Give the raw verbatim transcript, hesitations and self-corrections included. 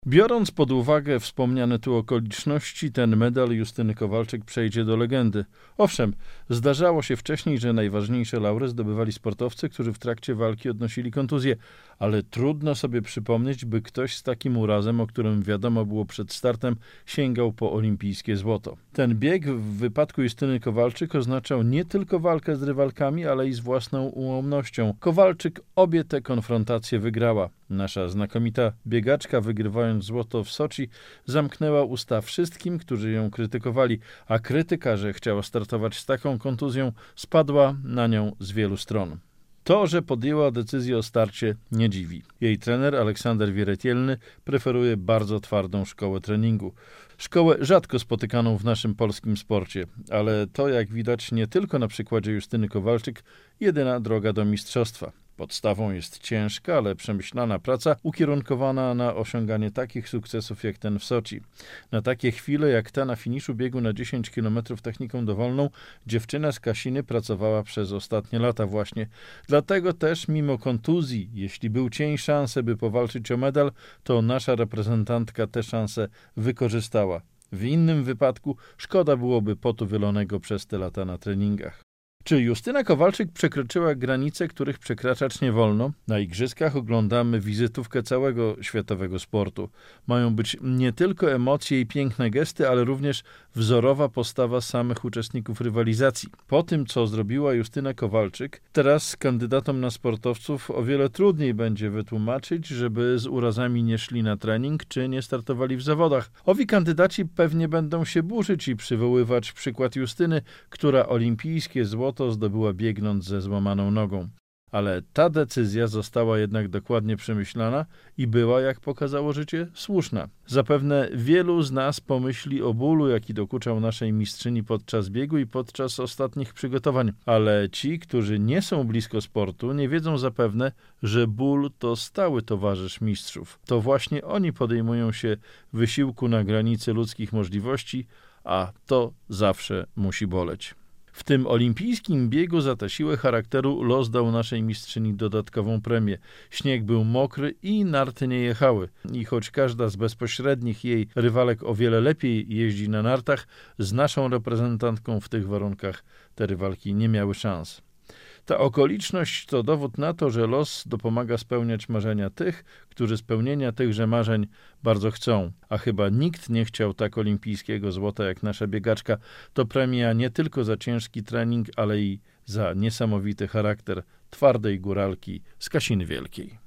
Biorąc pod uwagę wspomniane tu okoliczności, ten medal Justyny Kowalczyk przejdzie do legendy. Owszem, zdarzało się wcześniej, że najważniejsze laury zdobywali sportowcy, którzy w trakcie walki odnosili kontuzje, ale trudno sobie przypomnieć, by ktoś z takim urazem, o którym wiadomo było przed startem, sięgał po olimpijskie złoto. Ten bieg w wypadku Justyny Kowalczyk oznaczał nie tylko walkę z rywalkami, ale i z własną ułomnością. Kowalczyk obie te konfrontacje wygrała. Nasza znakomita biegaczka, wygrywając złoto w Soczi, zamknęła usta wszystkim, którzy ją krytykowali, a krytyka, że chciała startować z taką kontuzją, spadła na nią z wielu stron. To, że podjęła decyzję o starcie, nie dziwi. Jej trener Aleksander Wieretielny preferuje bardzo twardą szkołę treningu. Szkołę rzadko spotykaną w naszym polskim sporcie, ale to, jak widać nie tylko na przykładzie Justyny Kowalczyk, jedyna droga do mistrzostwa. Podstawą jest ciężka, ale przemyślana praca ukierunkowana na osiąganie takich sukcesów jak ten w Soczi. Na takie chwile jak ta na finiszu biegu na dziesięć kilometrów techniką dowolną dziewczyna z Kasiny pracowała przez ostatnie lata właśnie. Dlatego też mimo kontuzji, jeśli był cień szansę, by powalczyć o medal, to nasza reprezentantka tę szansę wykorzystała. W innym wypadku szkoda byłoby potu wylonego przez te lata na treningach. Czy Justyna Kowalczyk przekroczyła granice, których przekraczać nie wolno? Na igrzyskach oglądamy wizytówkę całego światowego sportu. Mają być nie tylko emocje i piękne gesty, ale również wzorowa postawa samych uczestników rywalizacji. Po tym, co zrobiła Justyna Kowalczyk, teraz kandydatom na sportowców o wiele trudniej będzie wytłumaczyć, żeby z urazami nie szli na trening, czy nie startowali w zawodach. Owi kandydaci pewnie będą się burzyć i przywoływać przykład Justyny, która olimpijskie złoto to zdobyła biegnąc ze złamaną nogą. Ale ta decyzja została jednak dokładnie przemyślana i była, jak pokazało życie, słuszna. Zapewne wielu z nas pomyśli o bólu, jaki dokuczał naszej mistrzyni podczas biegu i podczas ostatnich przygotowań. Ale ci, którzy nie są blisko sportu, nie wiedzą zapewne, że ból to stały towarzysz mistrzów. To właśnie oni podejmują się wysiłku na granicy ludzkich możliwości, a to zawsze musi boleć. W tym olimpijskim biegu za tę siłę charakteru los dał naszej mistrzyni dodatkową premię. Śnieg był mokry i narty nie jechały. I choć każda z bezpośrednich jej rywalek o wiele lepiej jeździ na nartach, z naszą reprezentantką w tych warunkach te rywalki nie miały szans. Ta okoliczność to dowód na to, że los dopomaga spełniać marzenia tych, którzy spełnienia tychże marzeń bardzo chcą. A chyba nikt nie chciał tak olimpijskiego złota jak nasza biegaczka. To premia nie tylko za ciężki trening, ale i za niesamowity charakter twardej góralki z Kasiny Wielkiej.